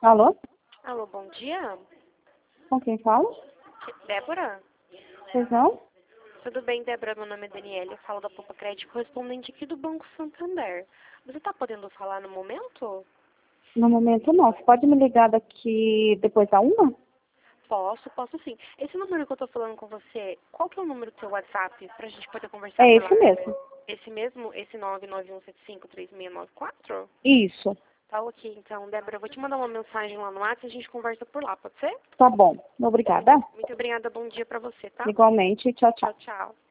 Alô? Alô, bom dia. Com quem falo? Débora? Pois não? Tudo bem, Débora? Meu nome é Daniela, eu falo da Poupa Crédito, correspondente aqui do Banco Santander. Você está podendo falar no momento? No momento não. Você pode me ligar daqui depois da 1? Posso sim. Esse número que eu tô falando com você, qual que é o número do seu WhatsApp pra gente poder conversar É por esse lá? mesmo. Esse mesmo? Esse 991753694? Isso. Tá ok, então, Débora, eu vou te mandar uma mensagem lá no WhatsApp e a gente conversa por lá, pode ser? Tá bom. Obrigada. Muito obrigada, bom dia pra você, tá? Igualmente. Tchau, tchau. Tchau, tchau.